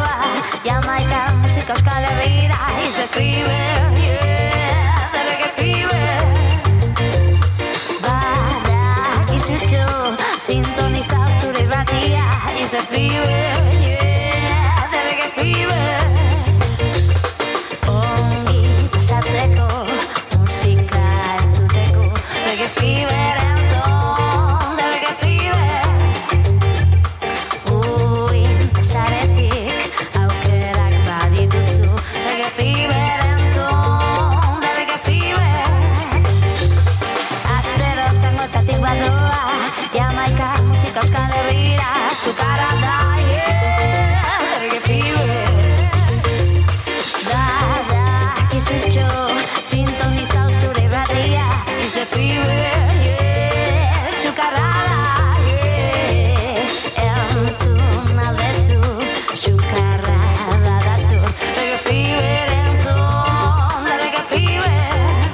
badoa Jamaikar musika Euskal Herrira Is the fever, yeah, the reggae fever Badakizutxo sintonizau zure irratia Is the fever, yeah, the reggae fever Ongi pasatzeko musika entzuteko Reggae fever entzun, the reggae fever Saretik aukerak badituzu Reggae fever entzun, da reggae fever Astero zangotzatik badoa Jamaika musika Euskal Herrira Sukara da, yeah, da reggae fever Dakizutxo sintonizau zure irratia Is the fever, yeah, sukara da, yeah Entzun aldezu Sukarra badatu Reggae fever entzun Da reggae fever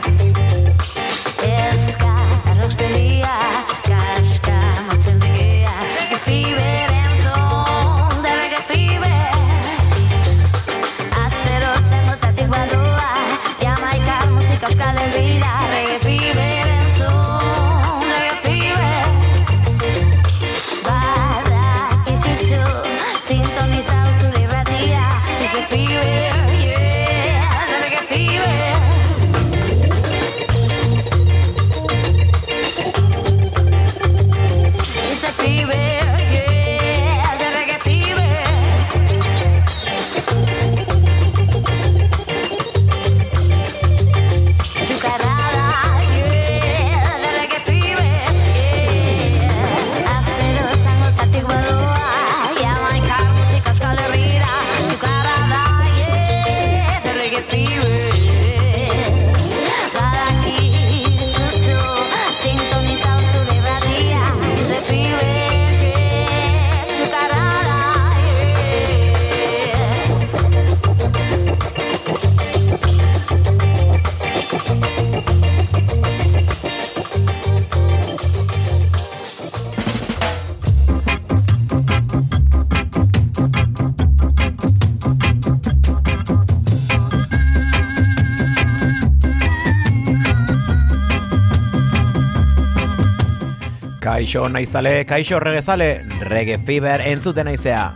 Eska rosteria Kaska motzen reggaea Reggae fever entzun Da reggae fever Astero zengotzatik badoa Jamaika musika Euskal Herrira Reggae fever entzun Da reggae fever Sintonizau zure irratia Is the fever, yeah, the reggae fever Is the fever, yeah, the reggae fever Chucarada, yeah, the reggae fever, yeah Astero zangotzatik badoa Jamaikar musika Euskal Herrira Sukara da, yeah, the reggae fever Badakizutxo sintonizau zure irratia Is the fever, yeah, sukara da, Kaixo naizale, kaixo regezale, reggae fever entzuten naizea.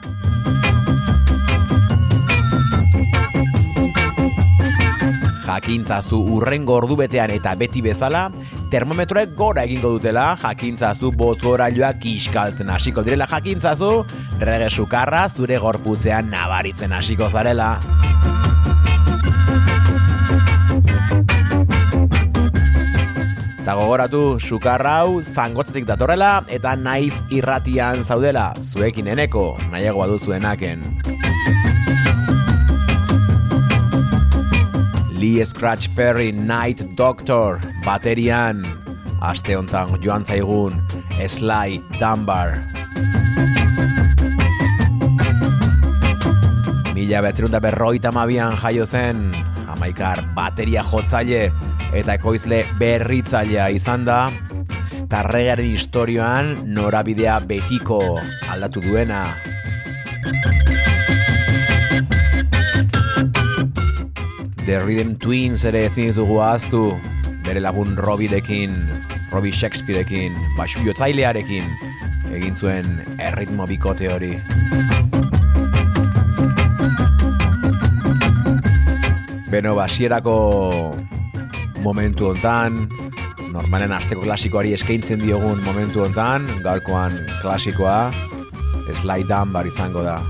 Jakintzazu urrengo ordubetean eta beti bezala, termometroek gora egingo dutela, jakintzazu bozgorailuak kiskaltzen hasiko direla, jakintzazu reggae sukarra zure gorputzean nabaritzen hasiko zarela. Eta gogoratu, sukarra hau zangotzetik datorrela eta naiz irratian zaudela, zuekin eneko, nahiagoa duzuenaken. Lee Scratch Perry Night Doctor baterian, aste hontan joan zaigun Sly Dunbar. 1952an jaio zen, Jamaikar bateria jotzaile eta ekoizle berritzailea izan da, eta reggaearen historioan norabidea betiko aldatu duena. The Rhythm Twins ere ezin ditugu ahaztu, bere lagun Robbie Shakespearekin, basu jotzailearekin egin zuen erritmo bikote hori. Beno, basierako momentu hontan, normalen asteko klasikoari eskaintzen diogun momentu hontan, gaurkoan klasikoa Sly Dunbar izango da.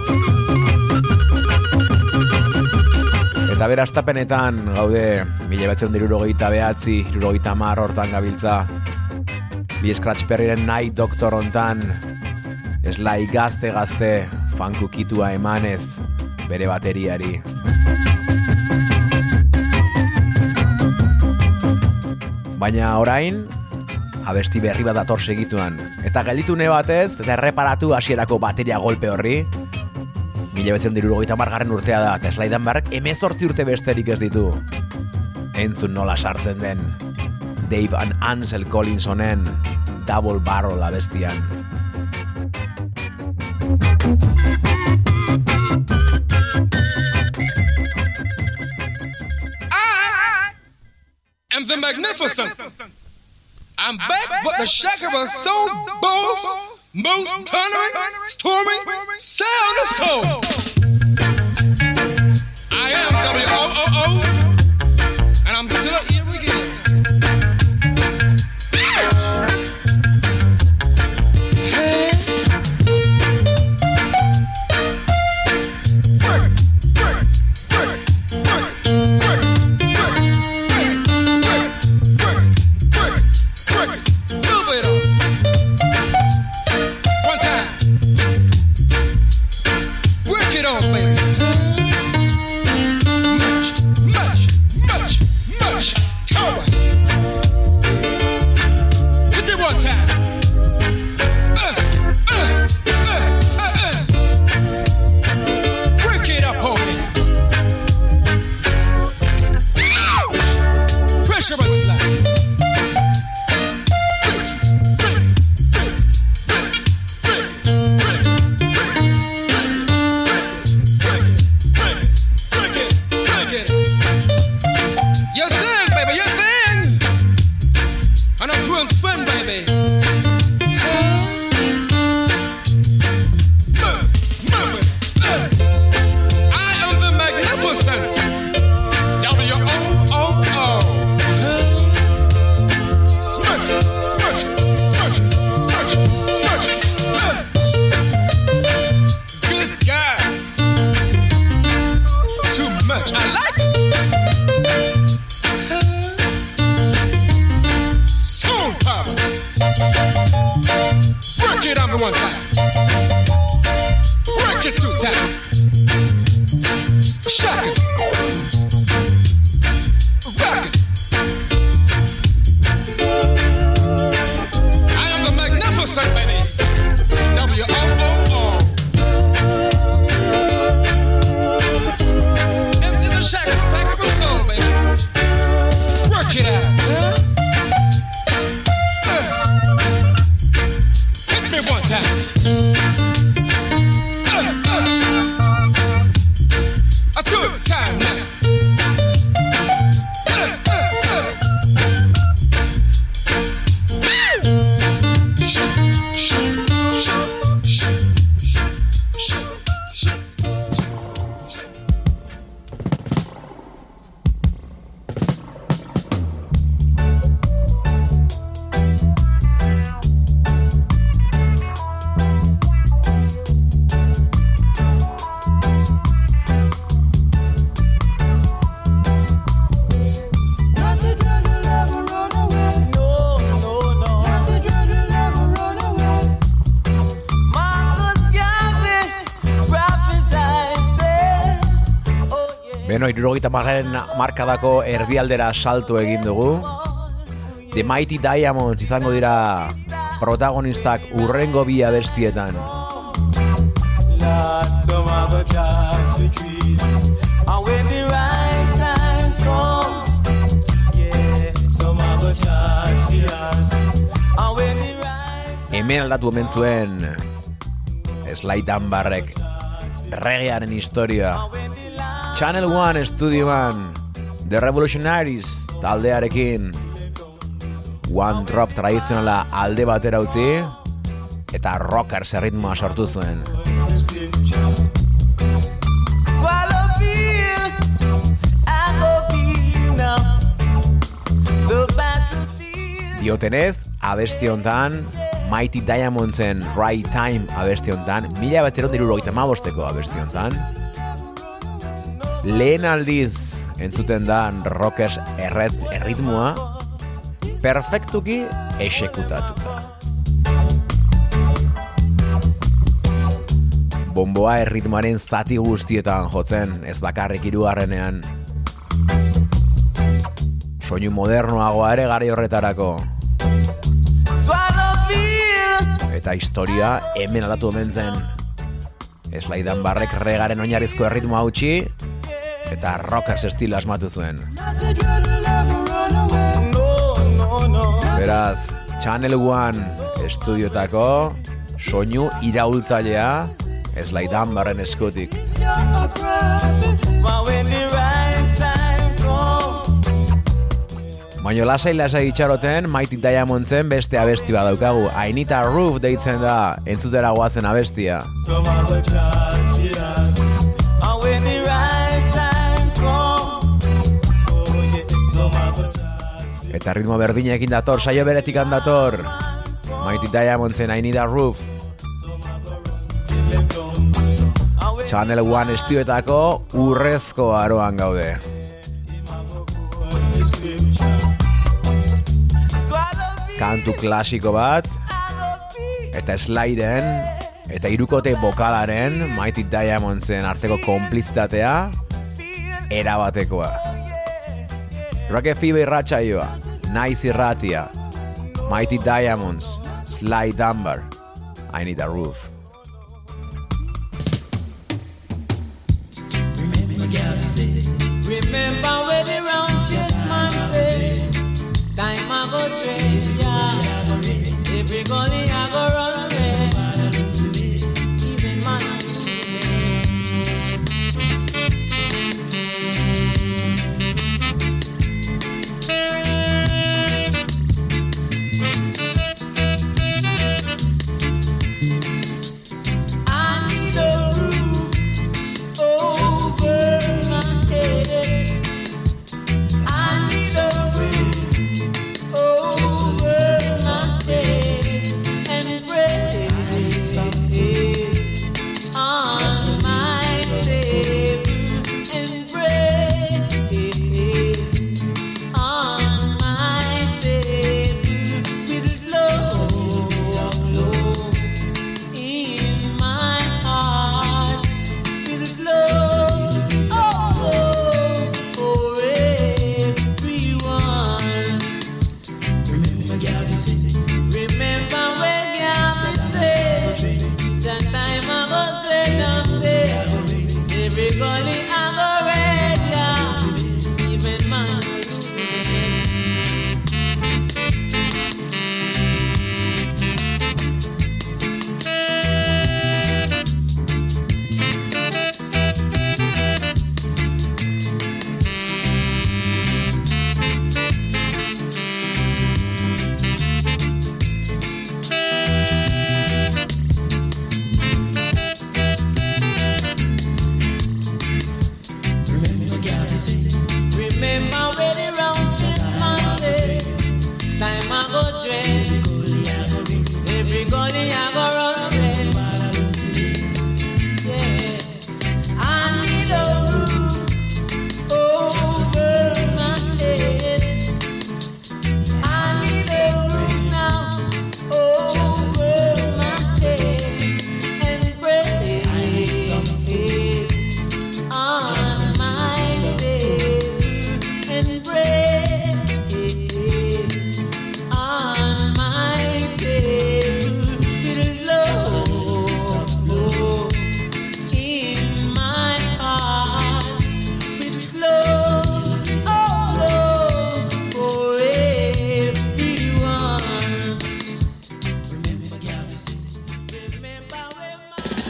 Eta bera astapenetan gaude 1969, 70 hortan gabiltza. Lee Scratch Perryren Night Doctor hontan Sly gazte fankukitua emanez bere bateriari. Baina orain, abesti berri bat dator segituan. Eta gelditune batez, eta erreparatu hasierako bateria golpe horri. 1970 urtea da, eta Sly Dunbarrek 18 urte besterik ez ditu. Entzun nola sartzen den Dave and Ansel Collinsonen Double Barrel abestian. magnificent. I'm back with the shaker of soul, boss, most thundering, storming, sound of soul. I am WOOO, and I'm still here again. Beno, 70 markadako erdialdera salto egin dugu. The Mighty Diamonds izango dira protagonistak urrengo bi abestietan. Hemen aldatu omen zuen Sly Dunbarrek reggaearen historia. Channel One estudioan The Revolutionaries taldearekin One Drop tradizionala alde batera utzi eta rockers erritmoa sortu zuen. Diotenez, abesti hontan Mighty Diamondsen Right Time abesti hontan 1975ko abesti hontan lehen aldiz entzuten da rockers erritmoa perfektuki exekutatuta. Bomboa erritmoaren zati guztietan jotzen, ez bakarrik hirugarrenean. Soinu modernoagoa ere gari horretarako. Eta historia hemen aldatu omen zen. Sly Dunbarrek reggaearen oinarrizko erritmoa utzi eta rockers estilo asmatu zuen. Beraz, Channel One estudiotako soinu iraultzailea Sly Dunbarren eskutik. Baina lasai itxaroten Mighty Diamondsen beste abesti bat daukagu. I Need a Roof deitzen da entzutera goazen abestia. Eta ritmo berdinekin dator, saio beretikan dator. Mighty Diamondsen I Need a Roof. Channel 1 estioetako urrezko aroan gaude. Kantu klasiko bat, eta slideen, eta hirukote bokalaren Mighty Diamondsen arteko konplizitatea erabatekoa. Rock FM irratsaioa, naiz irratia, Mighty Diamonds, Sly Dunbar, I Need a Roof. Remember when the round six man say, time I go trade, yeah. Every gully I go run red, even man. I need a roof over my head. I need a roof over my head and bread on my table and bread on my table with love in my heart with love for everyone. Remember when Gabby said, sometime I go trade down there. Every gully I go red, yeah. Even man. Remember when the round six man say, time I go drink, every gully I go run red. Yeah, I need a roof over my head. I need a roof now over my head and bread on my table and bread on my table with love in my heart with love for everyone. Remember Gabby says, remember when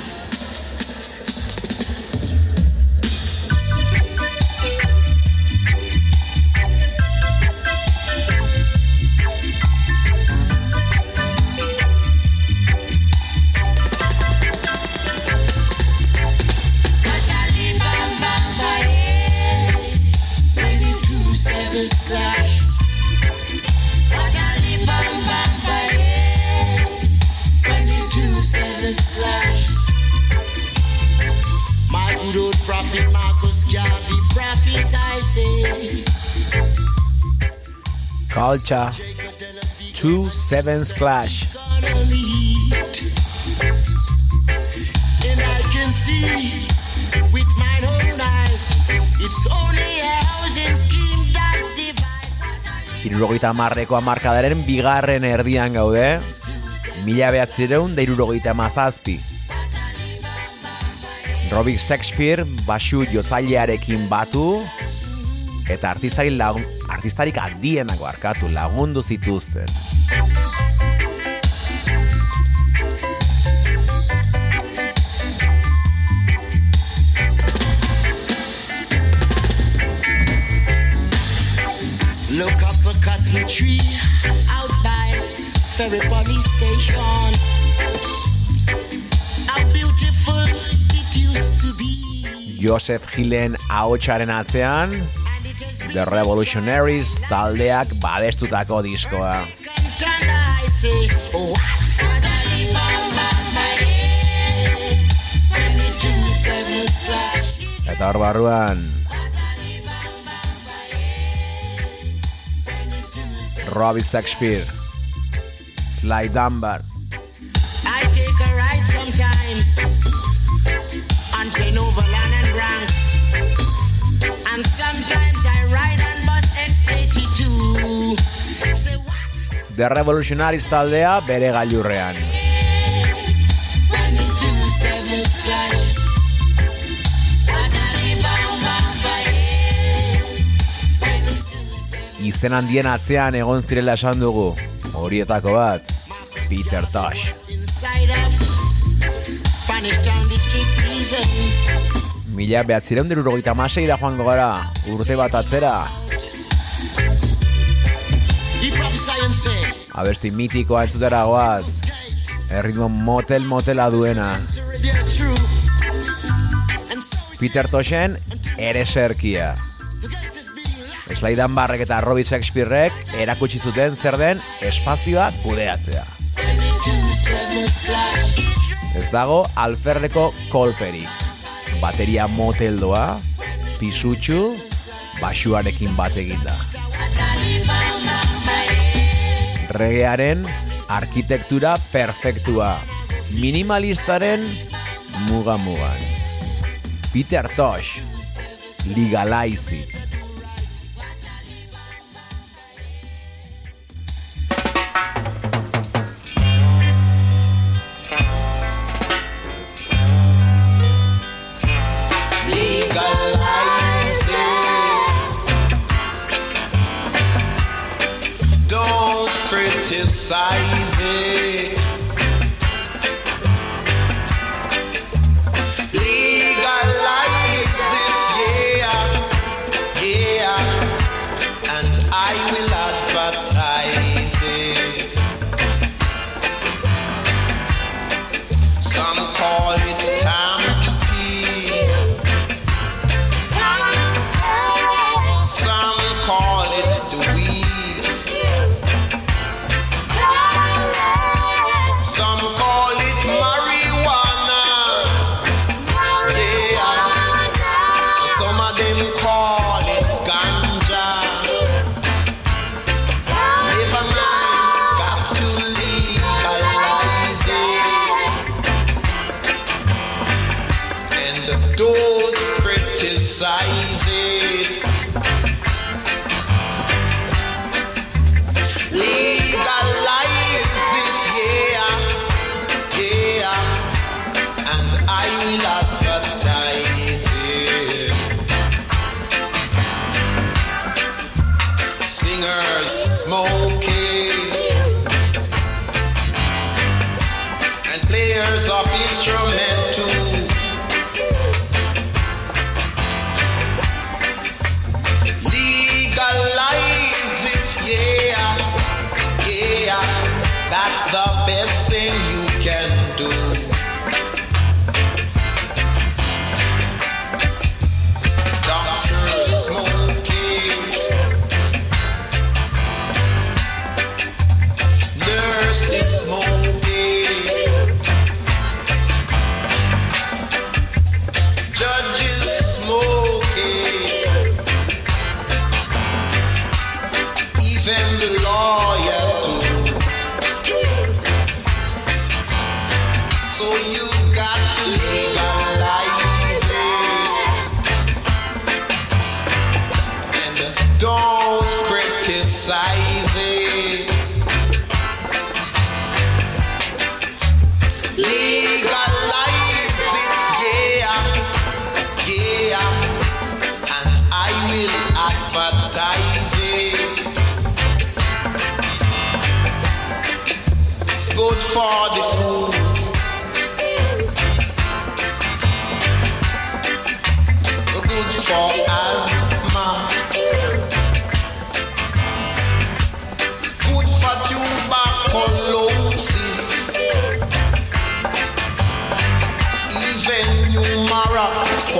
my good old prophet Marcus Garvey prophesied, say, Culture 2-7 Clash. gonna meet. And I can see with mine own eyes, it's only a housing scheme that divides. 70ko hamarkadaren bigarren erdian gaude, 1977. Robbie Shakespeare basu jotzailearekin batu eta artistarik handienak lagundu zituzten. Look up for little tree out by Ferry Police Station. How beautiful it used to be. Joseph Hillen ahotsaren atzean, The Revolutionaries taldeak babestutako diskoa. Eta hor barruan Robbie Shakespeare, Sly Dunbar. I take a ride sometimes on Penoverland and Bronx, and sometimes I ride on bus X82. Say what? The Revolutionaries taldea bere gailurrean. Izen handien atzean egon zirela esan dugu, horietako bat, Peter Tosh. Mila 1996 da joango gara, urte bat atzera. Abesti mitikoa entzutera goaz, erritmo motela duena. Peter Toshen ereserkia. Sly Dunbarrek eta Robbie Shakespearek erakutsi zuten zer den espazioa kudeatzea. Ez dago alferreko kolperik. Bateria moteldoa, pisutxu, basuarekin bat eginda. Reggaearen arkitektura perfektua, minimalistaren muga-mugan. Peter Tosh, Legalize It. Criticize it. Legalize it, yeah, and I will advertise it. Some call it tampy, some call it the weed.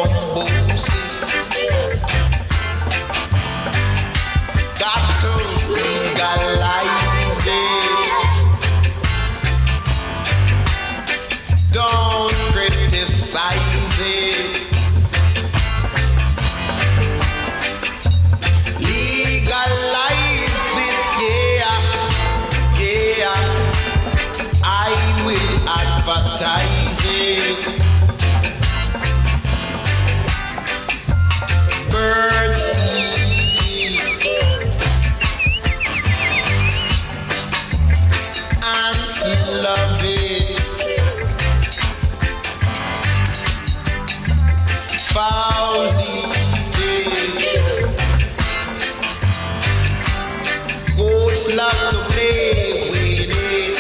thrombosis. Got to legalize it. Don't criticize it. Legalize it, yeah, yeah. I will advertise it. Birds eat it. Ants love it. Fowls eat it. Goats love to play with it.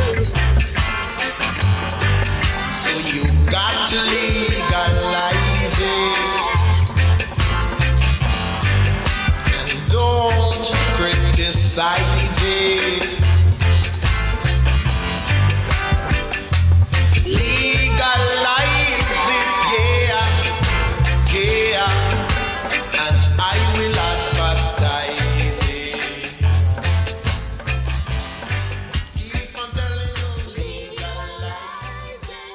So you got to legalize it. And don't criticize it. Legalize it, yeah, yeah. And I will advertise it. Keep on telling you, legalize it.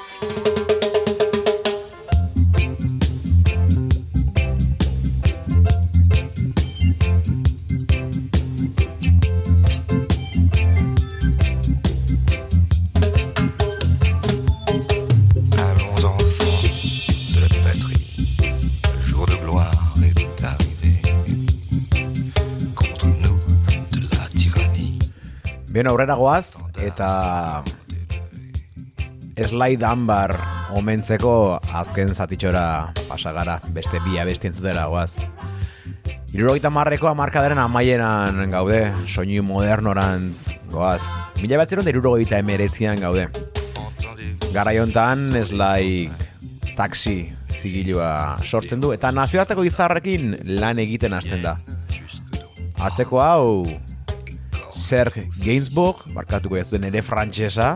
Allons enfants de la patrie, le jour de gloire est arrivé. Contre nous de la tyrannie. Bien aurrera goaz, eta Slide Ambar omentzeko azken zatitxora pasagara, beste bi abesti entzutera goaz. 70ko hamarkadaren amaieran gaude, soinu modernorantz goaz. 1979an gaude. Garaiontan Slide taxi zigilua sortzen du, eta nazioarteko izarrekin lan egiten hasten da. Atzeko hau Serge Gainsbourg, barkatuko ez duen ere frantsesa,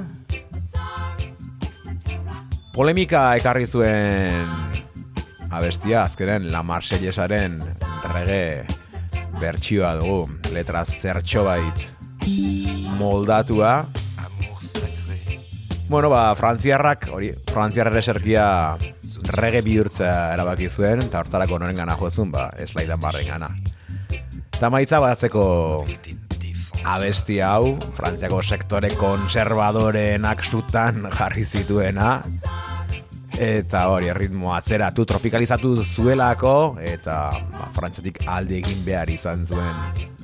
polemika ekarri zuen abestia, azkenen La Marsellesaren reggae bertsioa dugu, letra zertxo bait moldatua. Bueno, frantziarrak, frantziarrere eserkia reggae bihurtzea erabaki zuen, eta hortarako noren gana jozun, Slide Ambarren gana. Eta maitza batzeko abesti hau, Frantziako sektore konservadorenak sutan jarri zituena, eta hori ritmo atzeratu, tropikalizatu zuelako, eta Frantziatik alde egin behar izan zuen.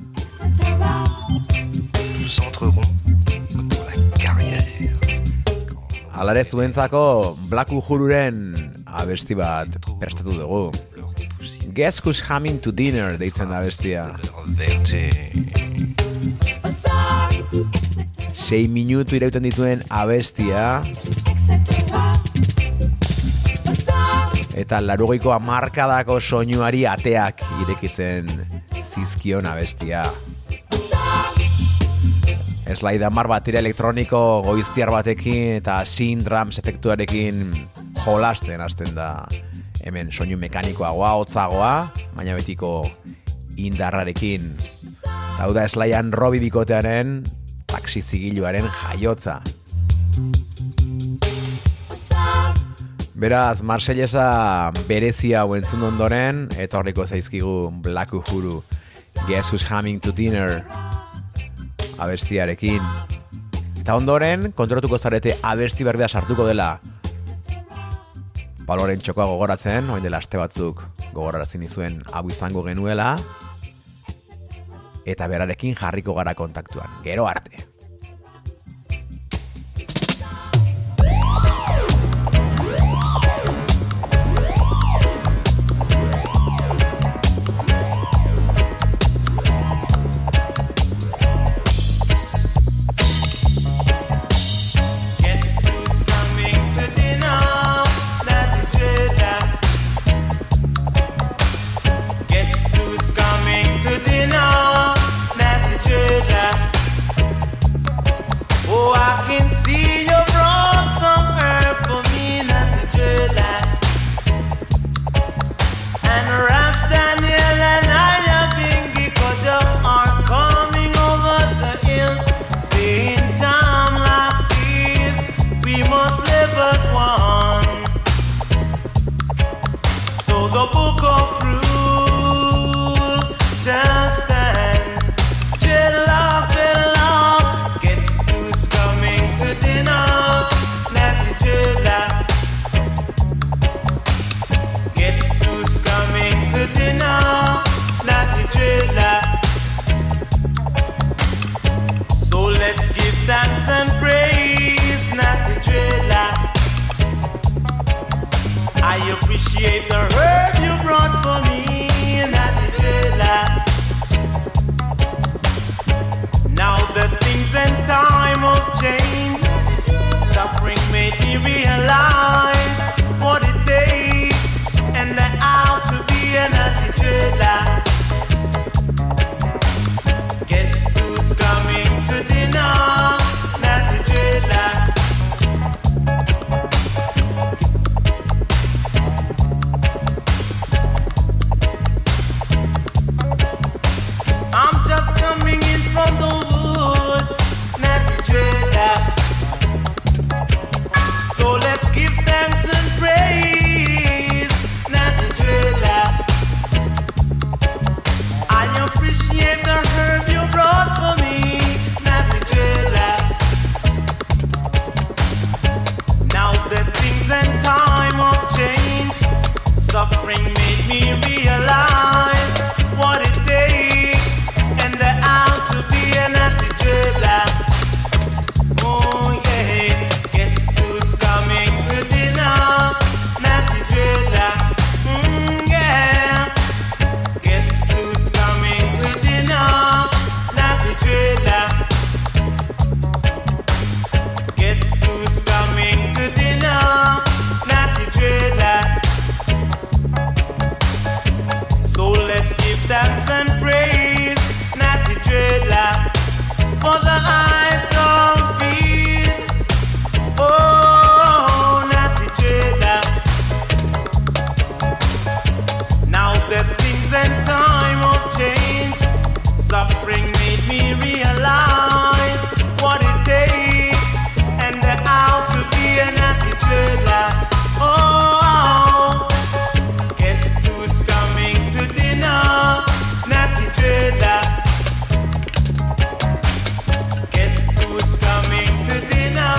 Nous entrerons dans la carrière. Alare zuentzako Black Uhururen abesti bat prestatu dugu. Guess Who's Coming to Dinner deitzen da abestia. 6 minutu irauten dituen abestia, eta 80ko hamarkadako soinuari ateak irekitzen zizkion abestia. Slide Ambar bateria elektroniko goiztiar batekin eta synth drums efektuarekin jolasten hasten da. Hemen soinu mekanikoagoa, hotzagoa, baina betiko indarrarekin. Eta hau da Slide Robbie bikotearen taxi zigiluaren jaiotza. Beraz, Marsellesa berezia hau entzun ondoren, eta horriko zaizkigu Black Uhuru, Guess Who's Coming to Dinner abestiarekin. Eta ondoren, kontrotuko zarete abesti berbea sartuko dela. Baloren txokoa gogoratzen, oin dela aste batzuk gogoratzen izuen hau izango genuela, eta berarekin jarriko gara kontaktuan. Gero arte. And Ras Daniel and Aya Bingy Kojo are coming over the hills, saying time like this, we must live as one. So the book of rule shall stand. Dreadlock, guess who's coming to dinner? Natty Dreadlock. Guess who's coming to dinner? Natty Dreadlock. So let's give thanks and praise, Natty Dreadlock. I appreciate the herb you brought for me, Natty Dreadlock. Now the things and time have changed. Suffering made me realize what it takes and how to be an Natty Dreadlock. Guess who's coming to dinner? Natty Dreadlock. I'm just coming in from the woods, Natty Dreadlock. So let's give thanks and praise, Natty Dreadlock. I appreciate the herb you brought for me, Natty Dreadlock. Now that things and time have changed, suffering made me realize what it takes and how to be a Natty Dreadlock. Oh yeah, guess who's coming to dinner? Natty Dreadlock. Yeah. Guess who's coming to dinner? Natty Dreadlock. Guess who's coming to dinner? Natty Dreadlock. So let's give thanks and praise, Natty Dreadlock, for the heights of fear. Oh, Natty Dreadlock. Now that things and time have changed, suffering made me realize what it takes and how to be a Natty Dreadlock. Oh, guess who's coming to dinner? Natty Dreadlock. Guess who's coming to dinner?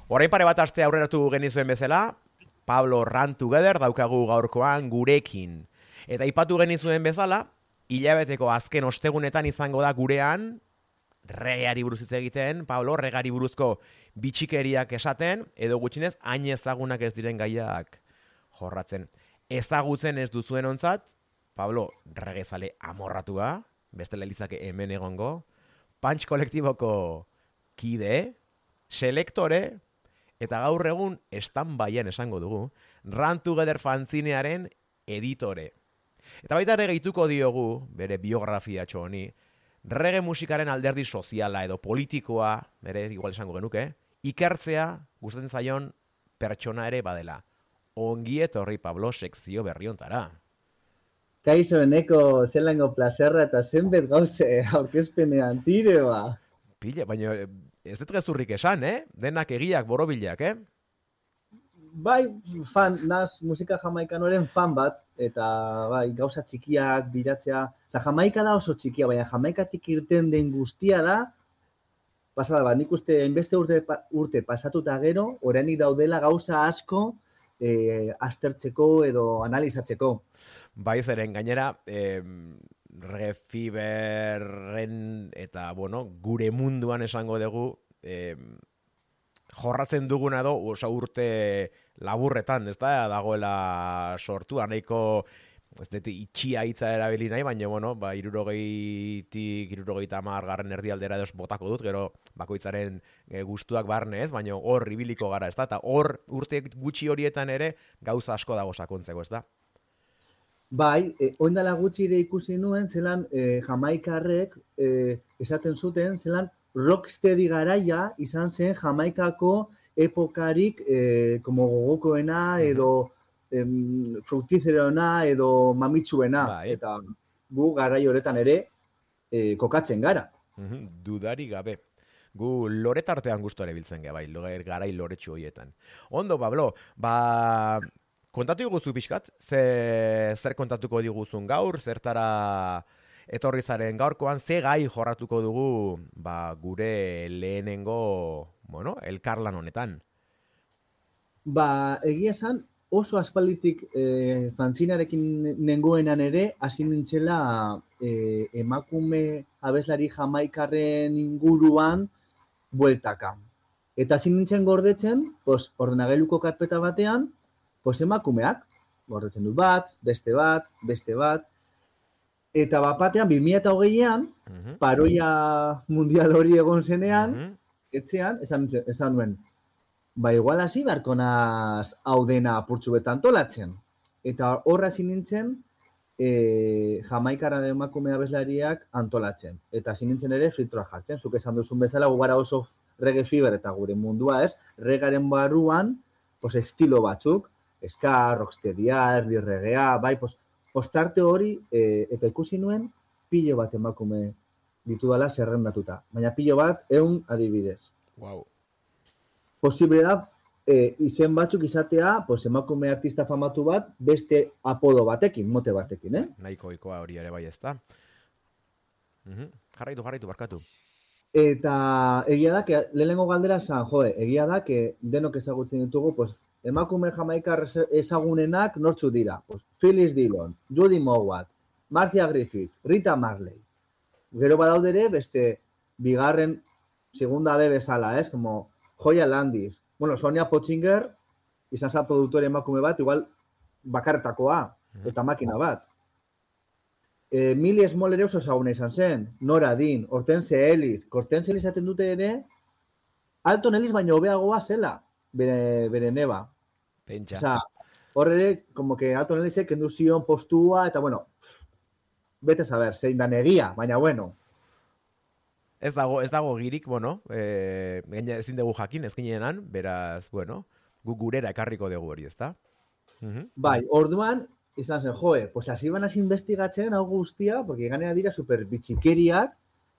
Orain pare bat aste aurreratu genizuen bezala, Pablo Run Together daukagu gaurkoan gurekin. Eta aipatu genizuen bezala, hilabeteko azken ostegunetan izango da gurean, regeari buruz hitz egiten, Pablo, regari buruzko bitxikeriak esaten, edo gutxinez, hain ezagunak ez diren gaiak jorratzen. Ezagutzen ez duzuen ontzat, Pablo, regezale amorratua, bestela elizake hemen egongo, Punch kolektiboko kide, selektore, eta gaur egun stand-byen esango dugu, Run Together fanzinearen editore. Eta baita ere gehituko diogu, bere biografia honi, reggae musikaren alderdi soziala edo politikoa, bere igual esango genuke, ikertzea gustatzen zaion pertsona ere badela. Ongi etorri, Pablo, sekzio berriontara. Kaixo, eneko zelango plazerra eta zenbet gauze aurkezpenean tire ba. Pile, baina ez dut gezurrik esan, Denak egiak borobilak, Bai, fan, naz musika jamaikanoren fan bat, eta bai, gauza txikiak biratzea. Osa, Jamaika da oso txikia, baina Jamaikatik irten den guztia da, pasada bat, nik uste hainbeste urte pasatuta gero, oraindik daudela gauza asko aztertzeko edo analizatzeko. Bai, zeren gainera, Reggae Feverren eta, gure munduan esango dugu, jorratzen duguna do, urte laburretan, ez da, dagoela sortu, nahiko, ez dut, itxia hitza erabili nahi, baina, 60-tik 70 erdialdera edos botako dut, gero bakoitzaren gustuak barne ez, baina hor ibiliko gara, ez da, eta hor urte gutxi horietan ere gauza asko dago sakontzeko, ez da? Bai, oindala gutxi ere ikusi nuen, zelan Jamaikarrek esaten zuten, zelan rocksteady garaia izan zen Jamaikako epokarik como gogokoena edo fruktizerona edo mamitsuena. Bai. Eta gu garai horretan ere kokatzen gara. Dudari gabe. Gu loretartean gustora biltzen gara, bai, garai loretsu horietan. Ondo, Pablo, kontatu diguzu pixkat, zer kontatuko diguzun gaur, zertara etorri zaren gaurkoan, ze gai jorratuko dugu gure lehenengo, elkarlan honetan. Egia esan, oso aspalditik fanzinarekin nengoenan ere, hasi nintzela emakume abeslari jamaikarren inguruan bueltaka. Eta hasi nintzen gordetzen, ordenagailuko karpeta batean, emakumeak, gordetzen dut bat, beste bat, eta batean 2008an, paroia mundial hori egon zenean, etxean, esan nuen, igual hasi beharko naz hau dena apurtxu betan tolatzen. Eta horra hasi nintzen, Jamaikara emakume abeslariak antolatzen. Eta hasi nintzen ere filtroa jartzen. Zuk esan duzun bezala, gu gara oso reggae fever eta gure mundua ez, reggaaren barruan, estilo batzuk, ska, rocksteadia, erdi reggaea, bai, ostarte hori, eta ikusi nuen, pilo bat emakume ditudala zerrendatuta. Baina pilo bat, 100 adibidez. Wow. Posible da, izen batzuk izatea, emakume artista famatu bat, beste apodo batekin, mote batekin, Nahiko ikoa hori ere bai ez da. Jarraitu, barkatu. Eta egia da, lehenengo galdera esan, egia da, denok ezagutzen ditugu, emakume jamaikar ezagunenak nortzu dira. Phyllis Dillon, Judy Mowat, Marcia Griffith, Rita Marley. Gero badaudere, beste bigarren, segunda B bezala, como Joya Landis. Sonia Potchinger, izan za produktore emakume bat, igual bakartakoa, eta makina bat. Millie Smoller oso ezaguna izan zen, Nora Dean, Hortense Ellis. Hortense Ellis aten dute ere, Alton Ellis baino hobeagoa zela, bere neba. Pentsa. Osa, hor ere, como que Alton Ellisek kendu zion postua, eta bete saber, zein da negia, baina Ez dago girik, gaina ezin dugu jakin, ezkinenan, beraz, gu gurera ekarriko dugu hori, ezta? Bai, orduan, izan zen, hasi banaz investigatzen hau guztia, porque ganera dira super bitxikeriak,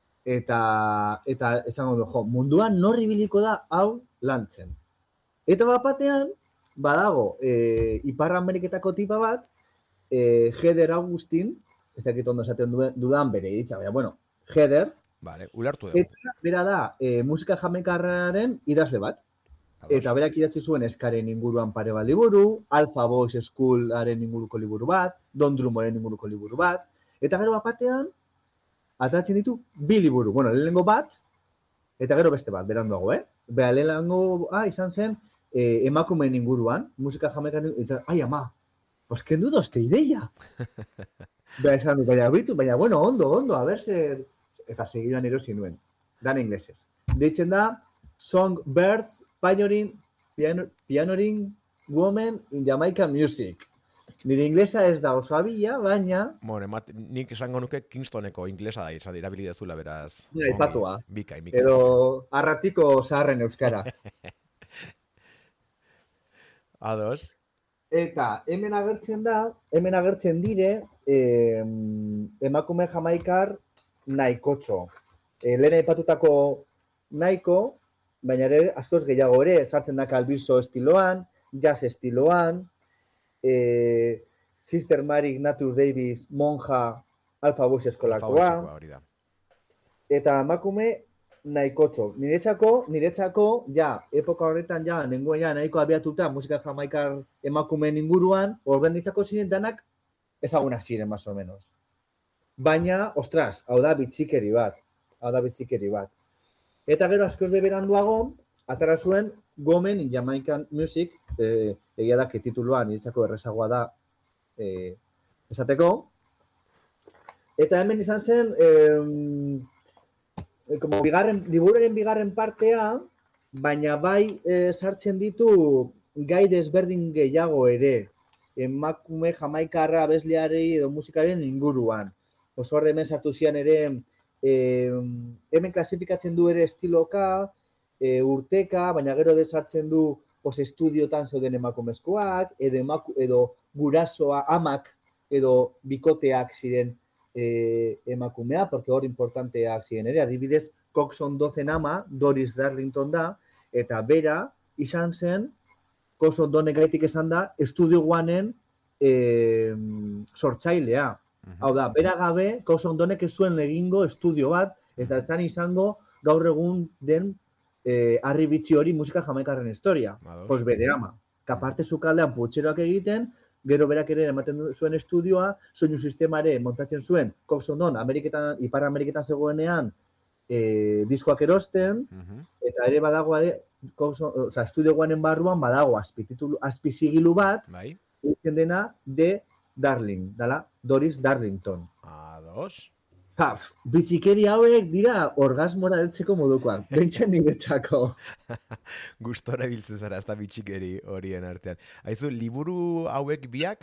eta esango du, munduan norri biliko da hau lantzen. Eta batean, badago, Ipar Ameriketako tipa bat, Heather Augustin, ez dakit ondo esaten dudan bere hitza, baina, Heather, Vale, ulertu dugu. Eta bera da, musika jamaikarraren idazle bat. Eta berak idatzi zuen eskaren inguruan pare bat liburu, Alpha Boys Schoolaren inguruko liburu bat, Don Drummoren inguruko liburu bat, eta gero batean, ateratzen ditu bi liburu. Bueno, lehenengo bat, eta gero beste bat, beranduago, Bera, lehenengo izan zen, emakumeen inguruan, musika jamaikan, eta, ai, ama, pues kendu dozte ideia. Bera, esan dut, baina, bueno, ondo, a ber zer, eta segidan erosi nuen, dan inglesez. Deitzen da, Songbirds Pioneering Women in Jamaican Music. Nire inglesa ez da oso abila, baina... Bueno, nik esango nuke Kingstoneko inglesa da, izan irabili dezula, beraz... Ipatua. Bika. Edo arratiko zaharren euskara. Ados. Eta hemen agertzen dire emakume jamaikar nahikotxo. Lehen aipatutako nahiko, baina ere askoz gehiago ere, sartzen da Calviso estiloan, jazz estiloan, Sister Mary Ignatius Davis, monja, Alpha Boys eskolakoa. Eta emakume nahikotxo. Niretzako, ja, epoka horretan ja, nengoen ja, nahiko abiatuta musika jamaikar emakumeen inguruan, horben ditzako ziren danak ezagunak ziren, más o menos. Baina, ostras, hau da bitxikeri bat. Eta gero askoz beranduago, atara zuen Women in Jamaican Music, egia da, titulua niretzako errezagoa da esateko. Eta hemen izan zen, liburuaren bigarren partea, baina bai sartzen ditu gai desberdin gehiago ere, emakume jamaikarra abesleari edo musikaren inguruan. Oso horre hemen sartu zian ere, hemen klasifikatzen du ere estiloka, urteka, baina gero desartzen du estudiotan zeuden emakumezkoak, edo gurasoa, amak, edo bikoteak ziren emakumea, porque hor importanteak ziren ere. Adibidez, Coxon 12 ama, Doris Darlington da, eta bera izan zen, Coxon Donek gaitik esan da, Studio Oneen sortzailea. Hau da, bera gabe, Coxon Donek ez zuen egingo estudio bat, ez da ezan izango gaur egun den harribitzi hori musika jamaikarren historia. Pues bere ama. Kaparte zukaldean putxeroak egiten, gero berak ere ematen zuen estudioa, soinu sistemare montatzen zuen, Coxon Don, Ipar Ameriketan zegoenean, diskoak erosten, eta ere badago ere, Studio Oneen barruan badago azpizigilu bat, egiten dena de Darling, dala Doris Darlington. Ados. Bitxikeri hauek dira orgasmora heltzeko modukoak, bentsan niretzako. Gustora biltzen zara, ez da bitxikeri horien artean. Haizu, liburu hauek biak,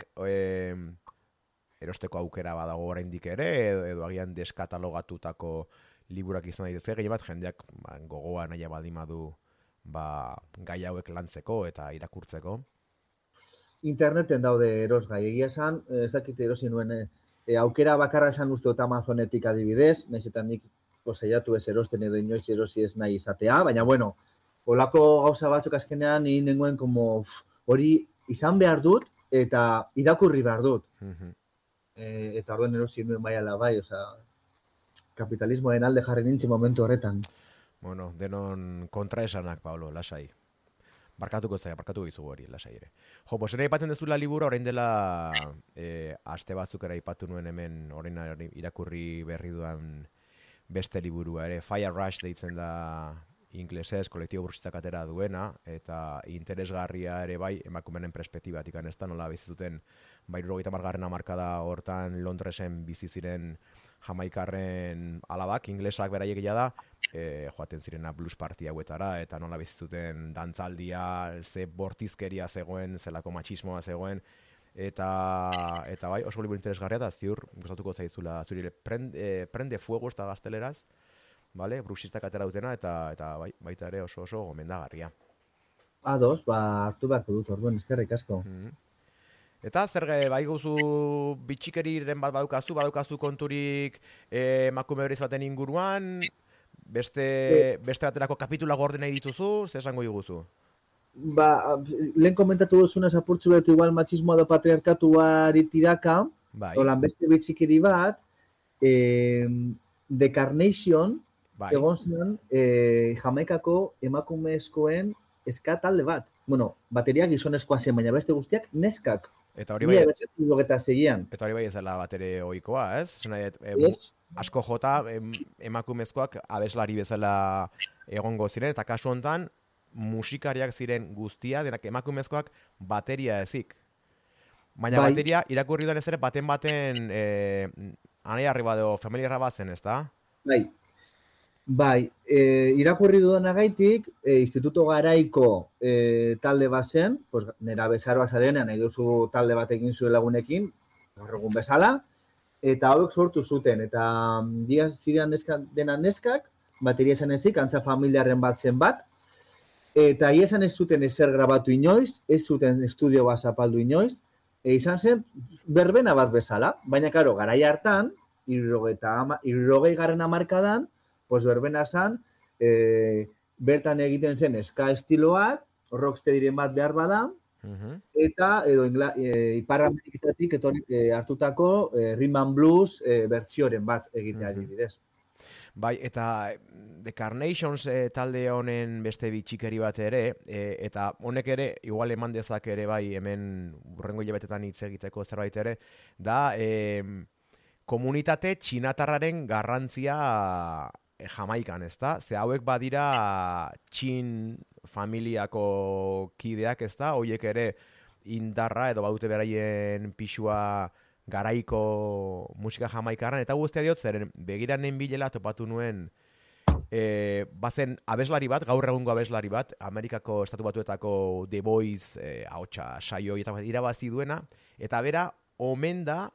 erosteko aukera badago oraindik ere, edo agian deskatalogatutako liburak izan daitezke, gehien bat jendeak gogoa nahi baldimadu gai hauek lantzeko eta irakurtzeko. Interneten daude erosgai, egia esan, ez dakit erosi nuen aukera bakarra esan uste dut Amazonetik adibidez, nahiz eta nik saiatu ez erosten edo inoiz erosi ez nahi izatea, baina bueno, olako gauza batzuk azkenean nengoen hori izan behar dut eta irakurri behar dut. Eta orduen erosi nuen bai, kapitalismoen alde jarri nintzen momentu horretan. Bueno, denon kontraesanak, Pablo, lasai. Barkatuko izugu hori, lasai ere. Jo, posera ipatzen dezula liburu, orain dela aste batzuk era ipatu nuen hemen, orain irakurri berri duan beste liburua ere. Fire Rush deitzen da inglesez, kolektibo bursitzak atera duena, eta interesgarria ere bai, emakumenen perspektibatik ez da, nola bizituten 70. hamarkada hortan Londresen bizi ziren jamaikarren alabak, inglesak beraiek da, joaten zirena blues party hauetara, eta nola bizituten dantzaldia, ze bortizkeria zegoen, zelako matxismoa zegoen, eta bai, oso liburu interesgarria da, ziur, gustatuko zaizula, zuri prende fuego ez da gazteleraz, vale, bruxistak atera dutena, eta baita ere oso gomendagarria. Ados, hartu beharko dut, orduan, eskerrik asko. Eta zer bai guzu bitxikeriren bat badukazu konturik emakume berriz baten inguruan, beste baterako kapitula gorde nahi dituzu, zer esango iguzu? Lehen komentatu duzunez apurtzu betu igual matxismoa da patriarkatuari tiraka, holan beste bitxikeri bat, The Carnation, egon zen Jamaikako emakumezkoen eska talde bat. Bueno, bateria gizonezkoa zen, baina beste guztiak neskak. Eta hori bai, 1996an. eta hori bai ez dela batere ohikoa, ez? Zena, asko jota emakumezkoak abeslari bezala egongo ziren, eta kasu hontan musikariak ziren guztia, denak emakumezkoak bateria ezik. Baina Bai. bateria irakurri duan ez ere baten anai arriba edo familiarra bazen, ez da? Bai, irakurri dudanagaitik, Instituto Garaiko talde bat zen, pues, nera bezaroa zarenean nahi duzu talde bat egin zuen lagunekin, gaur egun bezala, eta hauek sortu zuten, eta ziren dena neskak, bateria esan ezik, antza familiarren bat zen bat, eta esan ez zuten ezer grabatu inoiz, ez zuten estudio bat zapaldu inoiz, izan zen berbena bat bezala, baina karo, garai hartan, 60garren hamarkadan, pues berbena zen, bertan egiten zen ska estiloak, rocksteadyren bat behar bada, eta edo Ipar Ameriketatik hartutako rhythm and blues bertsioren bat egitea adibidez. Bai, eta The Carnations talde honen beste bitxikeri bat ere, eta honek ere, igual eman dezak ere bai, hemen urrengo hilabetetan hitz egiteko zerbait ere, da komunitate txinatarraren garrantzia Jamaikan, ezta? Ze hauek badira txin familiako kideak, ezta? Hoiek ere indarra edo badute beraien pixua garaiko musika jamaikarran, eta guztia diot, zeren begiranen bilela topatu nuen bazen abeslari bat, gaur egungo abeslari bat, Amerikako estatu batuetako The Voice ahotsa saio irabazi duena, eta bera omen da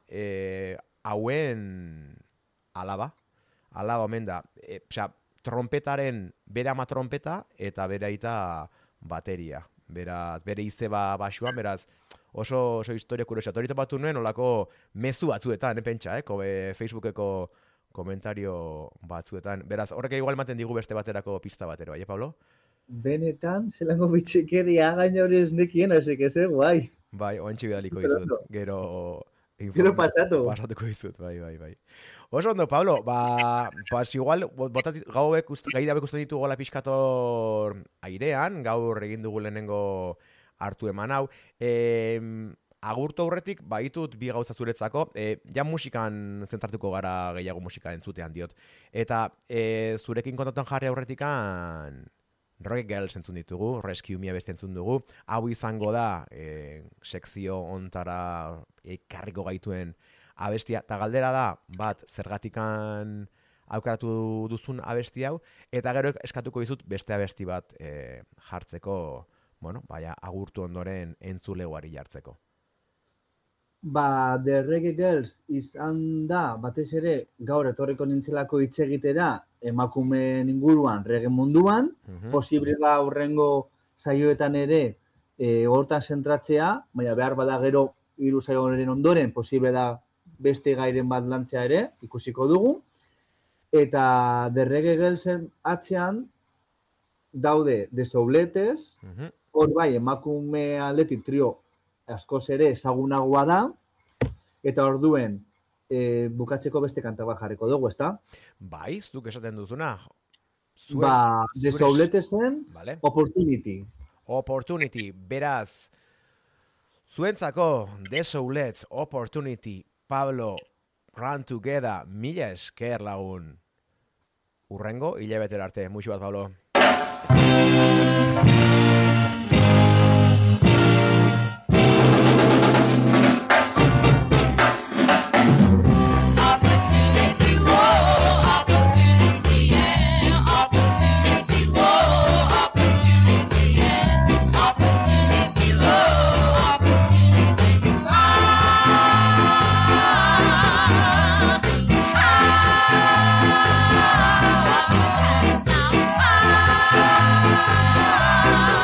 hauen alaba omen da. Trompetaren, bere ama trompeta eta bere aita bateria. Bere izeba basuan, beraz, oso historia kuriosa. Hori topatu nuen, olako mezu batzuetan, pentsa, Facebookeko komentario batzuetan. Beraz, horrek igual ematen digu beste baterako pista batero, bai, Pablo? Benetan, zelango bitxikeria gaina hori ez nekien, ezik ez, guai. Bai, oentxe bidaliko dizut, gero pasatu. Pasatuko dizut, bai. Oso ondo, Pablo, igual, gai dabe ikusten ditu gola pixkator airean, gaur egin dugu lehenengo hartu eman hau. Agurtu aurretik, baitut bi gauza zuretzako, ja musikan zentratuko gara gehiago musika entzutean diot. Eta zurekin kontatuan jarri aurretikan Reggae Girls entzun ditugu, Rescue Me beste entzun dugu. Hau izango da, sekzio ontara ekarriko gaituen abestia. Ta galdera da, bat, zergatikan aukeratu duzun abesti hau, eta gero eskatuko dizut beste abesti bat jartzeko, agurtu ondoren entzulegoari jartzeko. The Reggae Girls izan da, batez ere, gaur etorriko nintzelako hitz egitera, emakumeen inguruan, reggae munduan, posible da hurrengo saioetan ere hortan zentratzea, baina behar bada gero 3 saioen ondoren, posible da beste gairen bat lantzea ere, ikusiko dugu. Eta The Reggae Girlsen atzean daude The Soulettes, hor bai, emakume atletik trio askoz ere ezagunagoa da, eta orduen bukatzeko beste kanta bat jarriko dugu, ezta? Bai, zuk esaten duzuna. The Soulettesen Opportunity, beraz, zuentzako The Soulettes Opportunity, Pablo, Run Together, mila esker lagun. Urrengo, hilabetera arte, muixu bat, Pablo. Now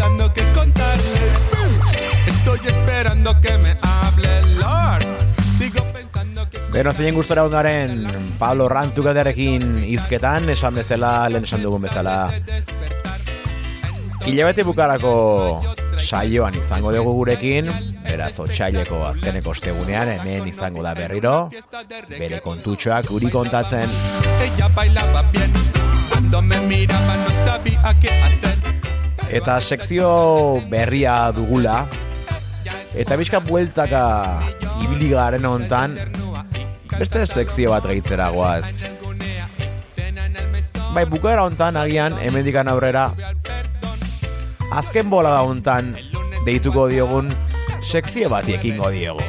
pensando que contarle. Estoy esperando que me hable Lord. Sigo pensando que... Beno, zein gustora ondaren Pablo Rantugaderekin hizketan, esan bezala, lehen esan dugun bezala. Hilabete bukarako saioan izango dugu gurekin, beraz otsaileko azkeneko ostegunean hemen izango da berriro, bere kontutxoak guri kontatzen. Eta sekzio berria dugula, eta bizka bueltaka ibili garen hontan, beste sekzio bat gehitzera goaz. Bai, bukaera hontan agian, hemendikan aurrera, azken bolada hontan deituko diogun sekzio bat ekingo diogu.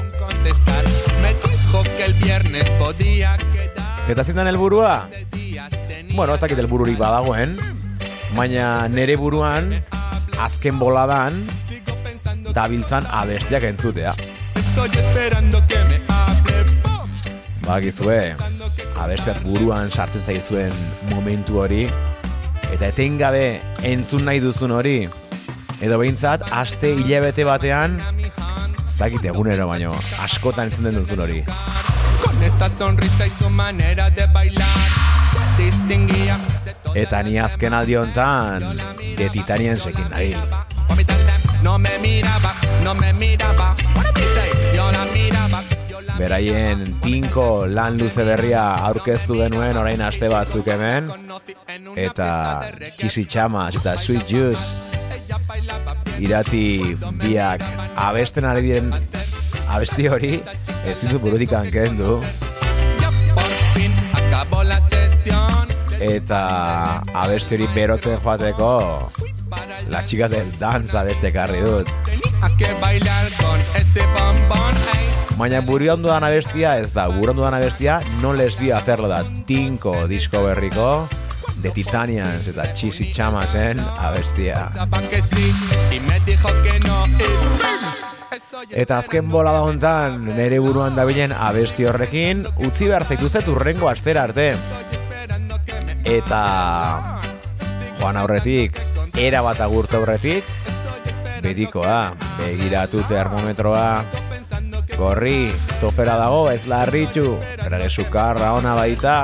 Eta zindan helburua? Bueno, ez dakit helbururik badagoen, baina nere buruan azken boladan dabiltzan abestiak entzutea. Bakizue, abestiak buruan sartzen zaizuen momentu hori, eta etengabe entzun nahi duzun hori, edo behintzat aste hilabete batean, ez dakit egunero baino, askotan entzun den duzun hori. Eta ni azken aldi hontan de Titanien sekin nabil. Beraien tinko lan luze berria aurkeztu genuen orain aste batzuk hemen, eta Kissy Chamas eta Sweet Juice irati biak abesten ari diren abesti hori ez ditu burutik kendu. Eta abesti hori berotzen joateko La Chica del Dance abeste ekarri dut. Baina buruan dudan abestia ez da, buruan dudan abestia No les vi hacerlo da tinko disko berriko de Titanians eta Kissy Chamasen abestia. Eta azken bolada hontan nere buruan dabilen abesti horrekin utzi behar zaituzet urrengo astera arte. Eta joan aurretik, era bat agurtu aurretik, betikoa, begiratu termometroa, korri, topera dago, ez larritu, erage sukarra ona baita.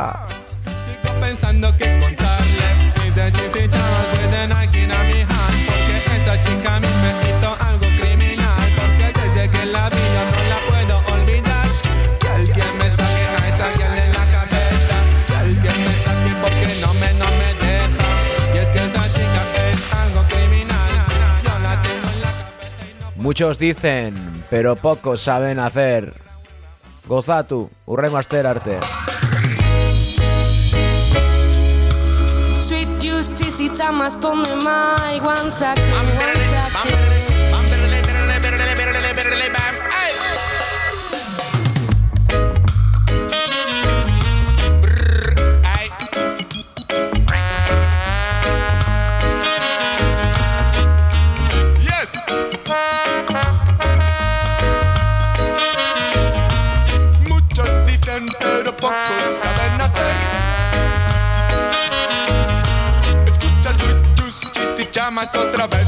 Muchos dicen, pero pocos saben hacer. Gozatu, urrengo astera arte. Sweet juice, Kissy Chamas, ponme my one second. Llamas otra vez.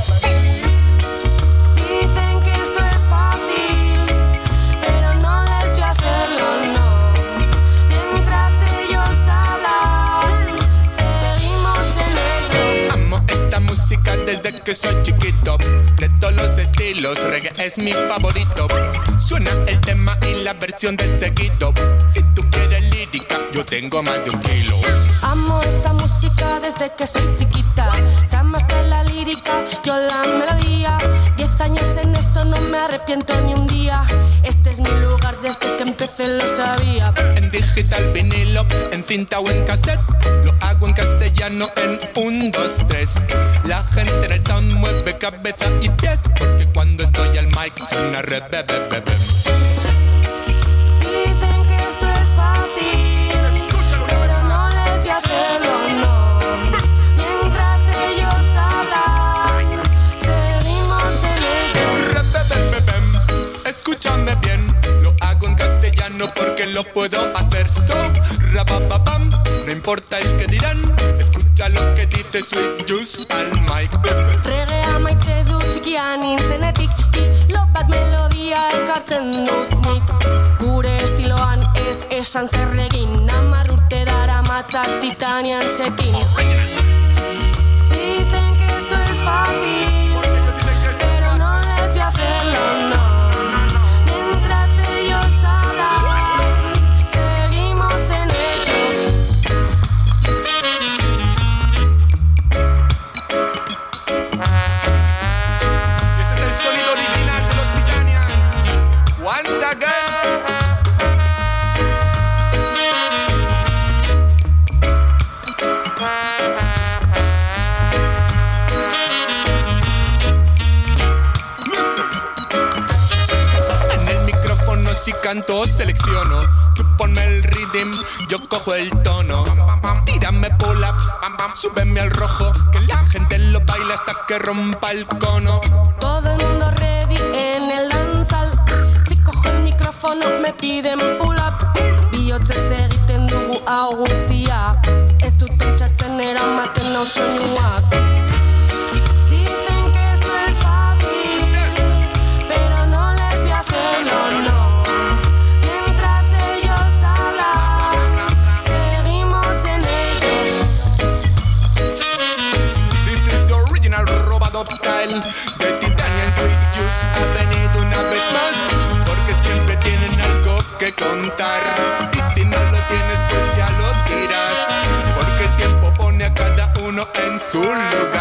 Dicen que esto es fácil, pero no les voy a hacerlo, no. Mientras ellos hablan, seguimos en ello. Amo esta música desde que soy chiquito. De todos los estilos, reggae es mi favorito. Suena el tema y la versión de seguido. Si tú quieres lírica, yo tengo más de 1 kilo. Amo esta música desde que soy chiquita. Chamas de la lírica, yo la melodía. 10 años en esto, no me arrepiento ni un día. Este es mi lugar, desde que empecé lo sabía. En digital, vinilo, en cinta o en cassette. Lo hago en castellano en 1, 2, 3. La gente en el sound mueve cabeza y pies, porque cuando estoy al mic suena re bebé. Dicen que esto es fácil, pero no les voy a hacerlo, no. Mientras ellos hablan, seguimos en ello. Escúchame bien, lo hago en castellano porque lo puedo hacer. So, rabababam, no importa el que dirán. Escucha lo que dice Sweet Juice al mic. Reggae, maite dut bat melodia ekartzen dut nik. Gure estiloan ez esan zer egin, 10 urte dara matzak Titanian sekin. Dicen que esto es fácil, pero no les voy a hacerlo, no. Mientras ellos hablan, seguimos en ello. Este es el sonido original de los Titanians. Once again. Si canto selecciono, tú ponme el rhythm, yo cojo el tono. Tírame pull up, súbeme al rojo, que la gente lo baila hasta que rompa el cono. Todo el mundo ready en el danzal. Si cojo el micrófono me piden pull up. Bihotzez egiten dugu hau guztia. Ez dut pentsatzen eramaten hau soinuak. Dicen que esto es fácil, pero no les voy a hacerlo, no. Style de Titanian Sweet Juice ha venido una vez más, porque siempre tienen algo que contar, y si no lo tienes pues ya lo dirás, porque el tiempo pone a cada uno en su lugar.